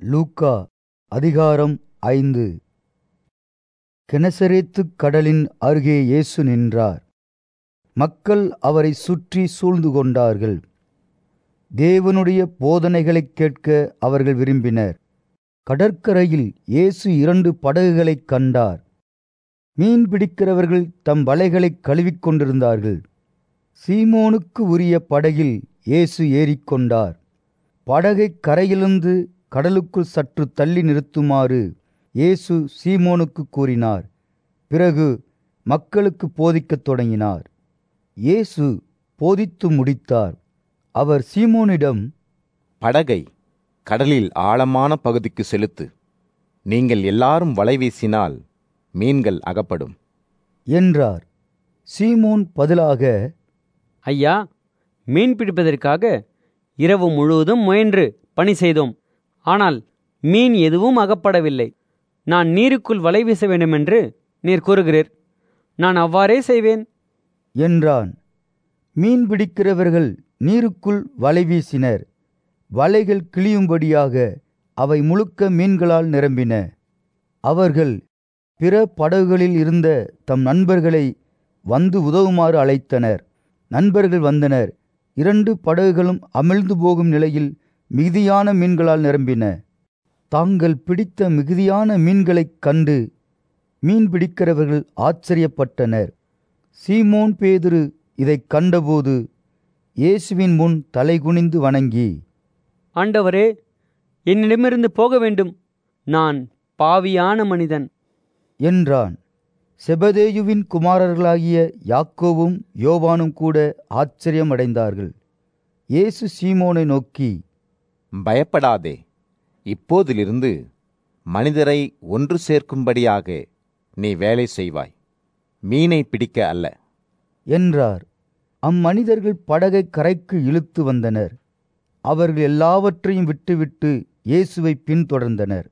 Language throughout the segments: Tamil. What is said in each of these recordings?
லூக்கா அதிகாரம் 5. கெனசரேத்துக் கடலின் அருகே இயேசு நின்றார். மக்கள் அவரை சுற்றி சூழ்ந்து கொண்டார்கள். தேவனுடைய போதனைகளைக் கேட்க அவர்கள் விரும்பினர். கடற்கரையில் இயேசு 2 படகுகளைக் கண்டார். மீன் பிடிக்கிறவர்கள் தம் வலைகளைக் கழுவிக் கொண்டிருந்தார்கள். சீமோனுக்கு உரிய படகில் இயேசு ஏறிக்கொண்டார். படகைக் கரையிலிருந்து கடலுக்குள் சற்று தள்ளி நிறுத்துமாறு இயேசு சீமோனுக்கு கூறினார். பிறகு மக்களுக்கு போதிக்கத் தொடங்கினார். இயேசு போதித்து முடித்தார். அவர் சீமோனிடம், படகை கடலில் ஆழமான பகுதிக்கு செலுத்து. நீங்கள் எல்லாரும் வலை வீசினால் மீன்கள் அகப்படும் என்றார். சீமோன் பதிலாக, ஐயா, மீன் பிடிப்பதற்காக இரவு முழுவதும் முயன்று பணி செய்தோம். ஆனால் மீன் எதுவும் அகப்படவில்லை. நான் நீருக்குள் வலை வீச வேண்டுமென்று நீர் கூறுகிறீர். நான் அவ்வாறே செய்வேன் என்றான். மீன் பிடிக்கிறவர்கள் நீருக்குள் வலை வீசினர். வலைகள் கிழியும்படியாக அவை முழுக்க மீன்களால் நிரம்பின. அவர்கள் பிற படகுகளில் இருந்த தம் நண்பர்களை வந்து உதவுமாறு அழைத்தனர். நண்பர்கள் வந்தனர். 2 படகுகளும் அமிழ்ந்து போகும் நிலையில் மிகுதியான மீன்களால் நிரம்பின. தாங்கள் பிடித்த மிகுதியான மீன்களைக் கண்டு மீன் பிடிக்கிறவர்கள் ஆச்சரியப்பட்டனர். சீமோன் பேதுரு இதைக் கண்டபோது இயேசுவின் முன் தலைகுனிந்து வணங்கி, ஆண்டவரே, என்னிடமிருந்து போக வேண்டும், நான் பாவியான மனிதன் என்றான். செபதேயுவின் குமாரர்களாகிய யாக்கோவும் யோவானும் கூட ஆச்சரியமடைந்தார்கள். இயேசு சீமோனை நோக்கி, பயப்படாதே. இப்போதிலிருந்து மனிதரை ஒன்று சேர்க்கும்படியாக நீ வேலை செய்வாய், மீனை பிடிக்க அல்ல என்றார். அம்மனிதர்கள் படகை கரைக்கு இழுத்து வந்தனர். அவர்கள் எல்லாவற்றையும் விட்டுவிட்டு இயேசுவை பின்தொடர்ந்தனர்.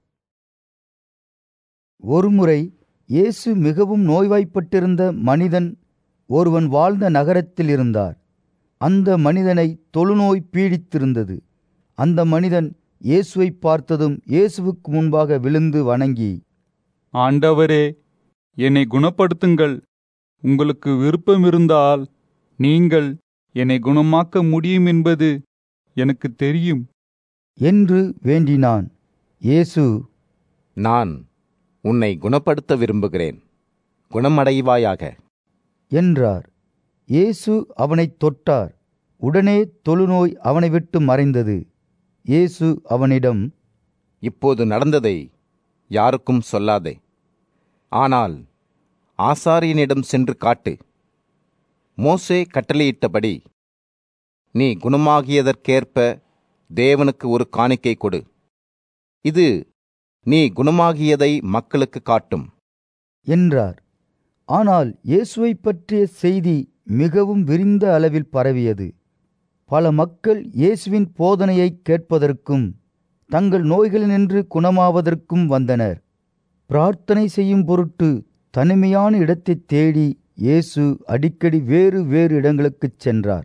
ஒருமுறை இயேசு மிகவும் நோய்வாய்ப்பட்டிருந்த மனிதன் ஒருவன் வாழ்ந்த நகரத்தில் இருந்தார். அந்த மனிதனை தொழுநோய் பீடித்திருந்தது. அந்த மனிதன் இயேசுவை பார்த்ததும் இயேசுவுக்கு முன்பாக விழுந்து வணங்கி, ஆண்டவரே, என்னை குணப்படுத்துங்கள். உங்களுக்கு விருப்பமிருந்தால் நீங்கள் என்னை குணமாக்க முடியும் என்பது எனக்கு தெரியும் என்று வேண்டினான். இயேசு, நான் உன்னை குணப்படுத்த விரும்புகிறேன், குணமடைவாயாக என்றார். இயேசு அவனைத் தொட்டார். உடனே தொழுநோய் அவனை விட்டு மறைந்தது. இயேசு அவனிடம், இப்போது நடந்ததை யாருக்கும் சொல்லாதே. ஆனால் ஆசாரியனிடம் சென்று காட்டு. மோசே கட்டளையிட்டபடி நீ குணமாகியதற்கேற்ப தேவனுக்கு ஒரு காணிக்கை கொடு. இது நீ குணமாகியதை மக்களுக்கு காட்டும் என்றார். ஆனால் இயேசுவை பற்றிய செய்தி மிகவும் விரிந்த அளவில் பரவியது. பல மக்கள் இயேசுவின் போதனையை கேட்பதற்கும் தங்கள் நோய்களினின்று குணமாவதற்கும் வந்தனர். பிரார்த்தனை செய்யும் பொருட்டு தனிமையான இடத்தைத் தேடி இயேசு அடிக்கடி வேறு வேறு இடங்களுக்குச் சென்றார்.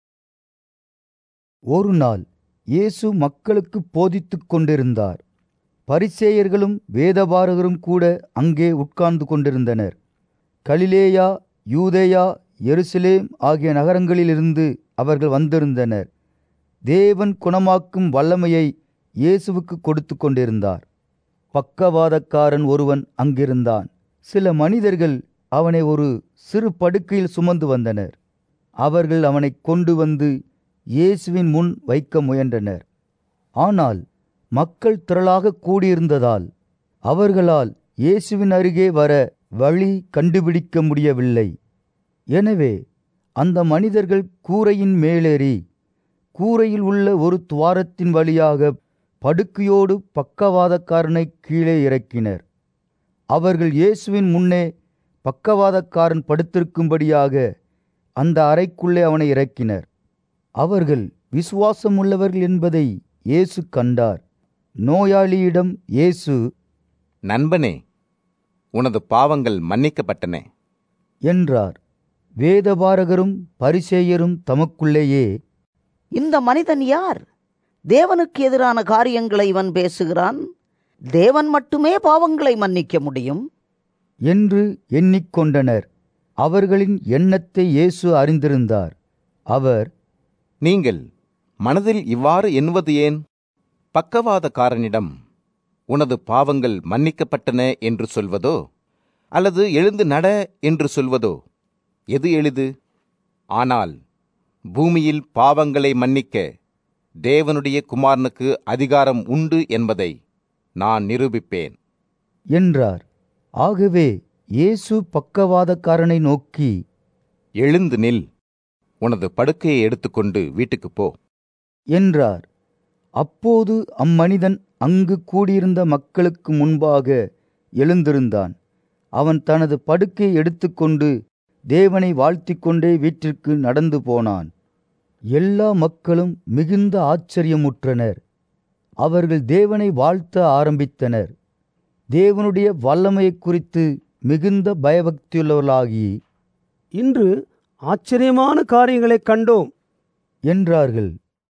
ஒரு நாள் இயேசு மக்களுக்கு போதித்துக் கொண்டிருந்தார். பரிசேயர்களும் வேதபாரகரும் கூட அங்கே உட்கார்ந்து கொண்டிருந்தனர். கலிலேயா, யூதேயா, எருசலேம் ஆகிய நகரங்களிலிருந்து அவர்கள் வந்திருந்தனர். தேவன் குணமாக்கும் வல்லமையை இயேசுவுக்கு கொடுத்து கொண்டிருந்தார். பக்கவாதக்காரன் ஒருவன் அங்கிருந்தான். சில மனிதர்கள் அவனை ஒரு சிறு படுக்கையில் சுமந்து வந்தனர். அவர்கள் அவனை கொண்டு வந்து இயேசுவின் முன் வைக்க முயன்றனர். ஆனால் மக்கள் திரளாக கூடியிருந்ததால் அவர்களால் இயேசுவின் அருகே வர வழி கண்டுபிடிக்க முடியவில்லை. எனவே அந்த மனிதர்கள் கூரையின் மேலேறி கூரையில் உள்ள ஒரு துவாரத்தின் வழியாக படுக்கையோடு பக்கவாதக்காரனை கீழே இறக்கினர். அவர்கள் இயேசுவின் முன்னே பக்கவாதக்காரன் படுத்திருக்கும்படியாக அந்த அறைக்குள்ளே அவனை இறக்கினர். அவர்கள் விசுவாசமுள்ளவர்கள் என்பதை இயேசு கண்டார். நோயாளியிடம் இயேசு, நண்பனே, உனது பாவங்கள் மன்னிக்கப்பட்டன என்றார். வேதபாரகரும் பரிசேயரும் தமக்குள்ளேயே, இந்த மனிதன் யார்? தேவனுக்கு எதிரான காரியங்களை இவன் பேசுகிறான். தேவன் மட்டுமே பாவங்களை மன்னிக்க முடியும் என்று எண்ணிக்கொண்டனர். அவர்களின் எண்ணத்தை இயேசு அறிந்திருந்தார். அவர், நீங்கள் மனதில் இவ்வாறு எண்ணுவது ஏன்? பக்கவாதக்காரனிடம் உனது பாவங்கள் மன்னிக்கப்பட்டன என்று சொல்வதோ அல்லது எழுந்து நட என்று சொல்வதோ எது எளிது? ஆனால் பூமியில் பாவங்களை மன்னிக்க தேவனுடைய குமாரனுக்கு அதிகாரம் உண்டு என்பதை நான் நிரூபிப்பேன் என்றார். ஆகவே இயேசு பக்கவாதக்காரனை நோக்கி, எழுந்து நில், உனது படுக்கையை எடுத்துக்கொண்டு வீட்டுக்குப் போ என்றார். அப்போது அம்மனிதன் அங்கு கூடியிருந்த மக்களுக்கு முன்பாக எழுந்திருந்தான். அவன் தனது படுக்கையை எடுத்துக்கொண்டு தேவனை வாழ்த்திக் கொண்டே வீட்டிற்கு நடந்து போனான். எல்லா மக்களும் மிகுந்த ஆச்சரியமுற்றனர். அவர்கள் தேவனை வாழ்த்த ஆரம்பித்தனர். தேவனுடைய வல்லமையை குறித்து மிகுந்த பயபக்தியுள்ளவர்களாகி, இன்று ஆச்சரியமான காரியங்களைக் கண்டோம் என்றார்கள்.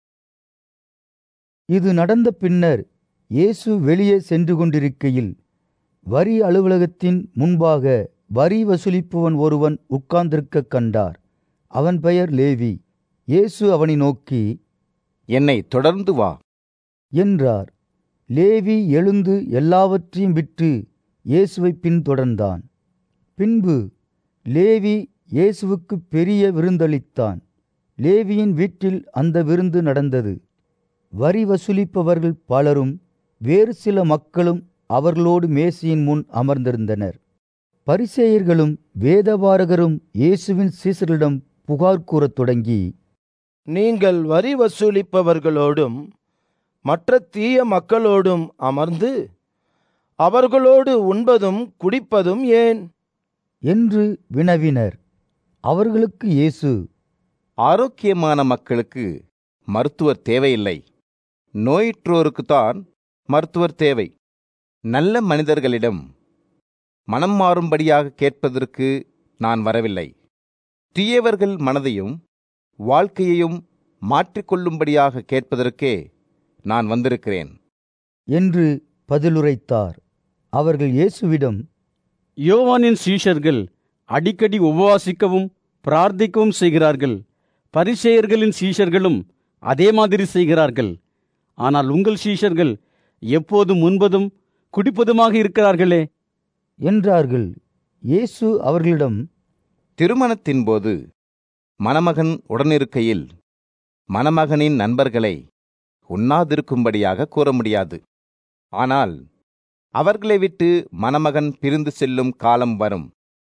இது நடந்த பின்னர் இயேசு வெளியே சென்று கொண்டிருக்கையில் வரி அலுவலகத்தின் முன்பாக வரி வசூலிப்பவன் ஒருவன் உட்கார்ந்திருக்க கண்டார். அவன் பெயர் லேவி. இயேசு அவனை நோக்கி, என்னை தொடர்ந்து வா என்றார். லேவி எழுந்து எல்லாவற்றையும் விட்டு இயேசுவை பின்தொடர்ந்தான். பின்பு லேவி இயேசுவுக்கு பெரிய விருந்தளித்தான். லேவியின் வீட்டில் அந்த விருந்து நடந்தது. வரி வசூலிப்பவர்கள் பலரும் வேறு சில மக்களும் அவர்களோடு மேசையின் முன் அமர்ந்திருந்தனர். பரிசேயர்களும் வேதபாரகரும் இயேசுவின் சீசர்களிடம் புகார் கூறத் தொடங்கி, நீங்கள் வரி வசூலிப்பவர்களோடும் மற்ற தீய மக்களோடும் அமர்ந்து அவர்களோடு உண்பதும் குடிப்பதும் ஏன் என்று வினவினர். அவர்களுக்கு இயேசு, ஆரோக்கியமான மக்களுக்கு மருத்துவர் தேவையில்லை, நோயுற்றோருக்குத்தான் மருத்துவர் தேவை. நல்ல மனிதர்களிடம் மனம் மாறும்படியாக கேட்பதற்கு நான் வரவில்லை, தீயவர்கள் மனதையும் வாழ்க்கையையும் மாற்றிக்கொள்ளும்படியாக கேட்பதற்கே நான் வந்திருக்கிறேன் என்று பதிலுரைத்தார். அவர்கள் இயேசுவிடம், யோவானின் சீஷர்கள் அடிக்கடி உபவாசிக்கவும் பிரார்த்திக்கவும் செய்கிறார்கள். பரிசேயர்களின் சீஷர்களும் அதே மாதிரி செய்கிறார்கள். ஆனால் உங்கள் சீஷர்கள் எப்போதும் உண்பதும் குடிப்பதுமாக இருக்கிறார்களே என்றார்கள். இயேசு அவர்களிடம், திருமணத்தின் போது மணமகன் உடனிருக்கையில் மணமகனின் நண்பர்களை உண்ணாதிருக்கும்படியாக கூற முடியாது. ஆனால் அவர்களை விட்டு மணமகன் பிரிந்து செல்லும் காலம் வரும்.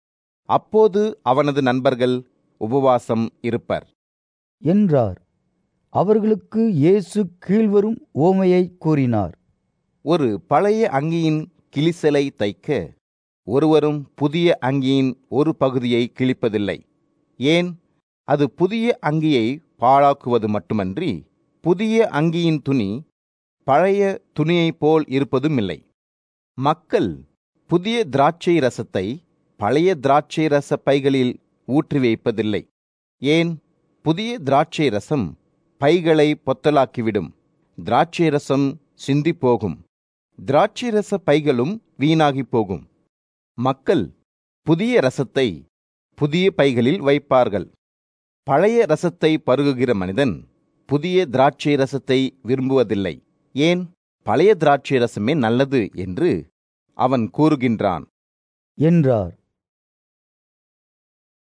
அப்போது அவனது நண்பர்கள் உபவாசம் இருப்பர் என்றார். அவர்களுக்கு இயேசு கீழ்வரும் உவமையை கூறினார். ஒரு பழைய அங்கியின் கிழிசலை தைக்க ஒருவரும் புதிய அங்கியின் ஒரு பகுதியை கிழிப்பதில்லை. ஏன்? அது புதிய அங்கியை பாழாக்குவது மட்டுமன்றி புதிய அங்கியின் துணி பழைய துணியைப் போல் இருப்பதும் இல்லை. மக்கள் புதிய திராட்சை ரசத்தை பழைய திராட்சை ரச பைகளில் ஊற்றி வைப்பதில்லை. ஏன்? புதிய திராட்சை ரசம் பைகளை பொத்தலாக்கிவிடும், திராட்சை ரசம் சிந்திப்போகும், திராட்சை ரச பைகளும் வீணாகி போகும். மக்கள் புதிய ரசத்தை புதிய பைகளில் வைப்பார்கள். பழைய ரசத்தை பருகுகிற மனிதன் புதிய திராட்சை ரசத்தை விரும்புவதில்லை. ஏன்? பழைய திராட்சை ரசமே நல்லது என்று அவன் கூறுகின்றான் என்றார்.